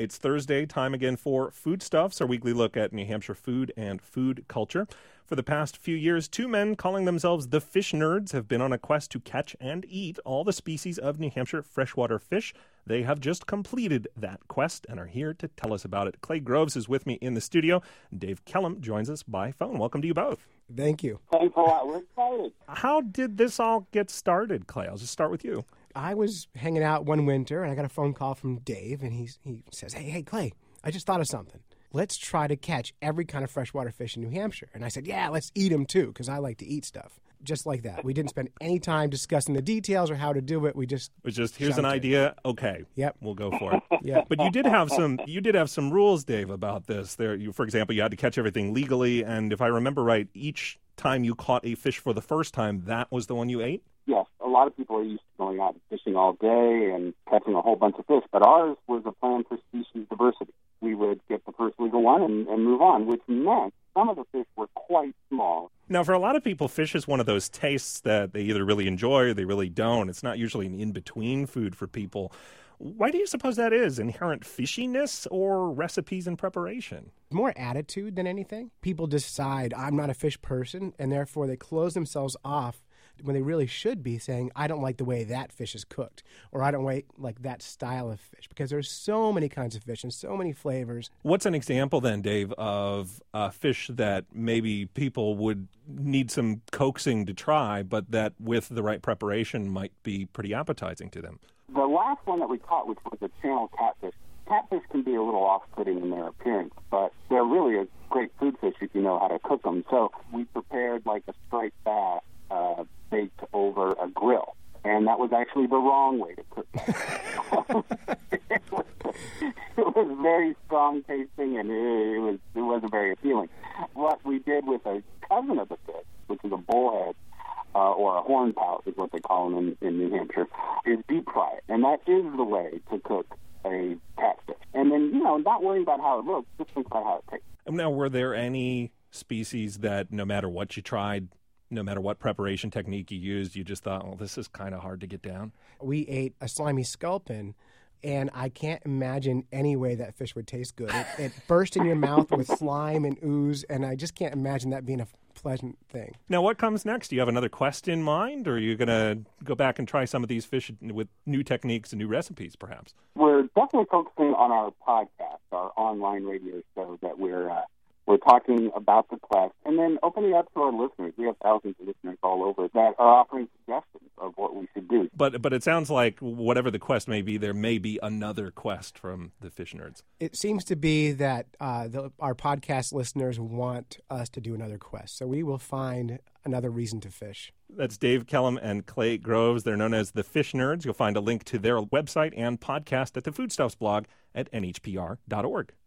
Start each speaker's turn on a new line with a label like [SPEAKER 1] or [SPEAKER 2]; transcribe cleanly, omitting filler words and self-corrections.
[SPEAKER 1] It's Thursday, time again for Foodstuffs, our weekly look at New Hampshire food and food culture. For the past few years, two men calling themselves the Fish Nerds have been on a quest to catch and eat all the species of New Hampshire freshwater fish. They have just completed that quest and are here to tell us about it. Clay Groves is with me in the studio. Dave Kellum joins us by phone. Welcome to you both.
[SPEAKER 2] Thank you.
[SPEAKER 3] Thanks a lot. We're excited.
[SPEAKER 1] How did this all get started, Clay? I'll just start with you.
[SPEAKER 2] I was hanging out one winter, and I got a phone call from Dave, and he says, hey, Clay, I just thought of something. Let's try to catch every kind of freshwater fish in New Hampshire. And I said, yeah, let's eat them too, because I like to eat stuff. Just like that. We didn't spend any time discussing the details or how to do it. It was just
[SPEAKER 1] here's an idea. Okay.
[SPEAKER 2] Yep.
[SPEAKER 1] We'll go for it.
[SPEAKER 2] Yeah.
[SPEAKER 1] But you did have some rules, Dave, about this. For example, you had to catch everything legally, and if I remember right, each time you caught a fish for the first time, that was the one you ate?
[SPEAKER 3] Yes. A lot of people are used to going out and fishing all day and catching a whole bunch of fish, but ours was a plan for species diversity. We would get the first legal one and move on, which meant some of the fish were quite small.
[SPEAKER 1] Now, for a lot of people, fish is one of those tastes that they either really enjoy or they really don't. It's not usually an in-between food for people. Why do you suppose that is? Inherent fishiness or recipes and preparation?
[SPEAKER 2] More attitude than anything. People decide, I'm not a fish person, and therefore they close themselves off when they really should be saying, I don't like the way that fish is cooked, or I don't like that style of fish, because there's so many kinds of fish and so many flavors.
[SPEAKER 1] What's an example then, Dave, of a fish that maybe people would need some coaxing to try, but that with the right preparation might be pretty appetizing to them?
[SPEAKER 3] The last one that we caught, which was a channel catfish. Catfish can be a little off-putting in their appearance, but they're really a great food fish if you know how to cook them. So we prepared like a striped bass baked over a grill, and that was actually the wrong way to cook that. It was very strong tasting, and it wasn't very appealing. What we did with a cousin of the fish, which is a bullhead, or a hornpout is what they call them in New Hampshire, is deep fry it. And that is the way to cook a catfish. And then, not worrying about how it looks, just think about how it tastes.
[SPEAKER 1] Now, were there any species that no matter what you tried, no matter what preparation technique you used, you just thought, this is kind of hard to get down?
[SPEAKER 2] We ate a slimy sculpin, and I can't imagine any way that fish would taste good. It burst in your mouth with slime and ooze, and I just can't imagine that being a pleasant thing.
[SPEAKER 1] Now, what comes next? Do you have another quest in mind, or are you going to go back and try some of these fish with new techniques and new recipes, perhaps?
[SPEAKER 3] We're definitely focusing on our podcast, our online radio show that we're talking about the quest, and then opening up to our listeners. We have thousands of listeners all over that are offering suggestions of what we should do.
[SPEAKER 1] But it sounds like whatever the quest may be, there may be another quest from the Fish Nerds.
[SPEAKER 2] It seems to be that our podcast listeners want us to do another quest, so we will find another reason to fish.
[SPEAKER 1] That's Dave Kellum and Clay Groves. They're known as the Fish Nerds. You'll find a link to their website and podcast at the Foodstuffs blog at nhpr.org.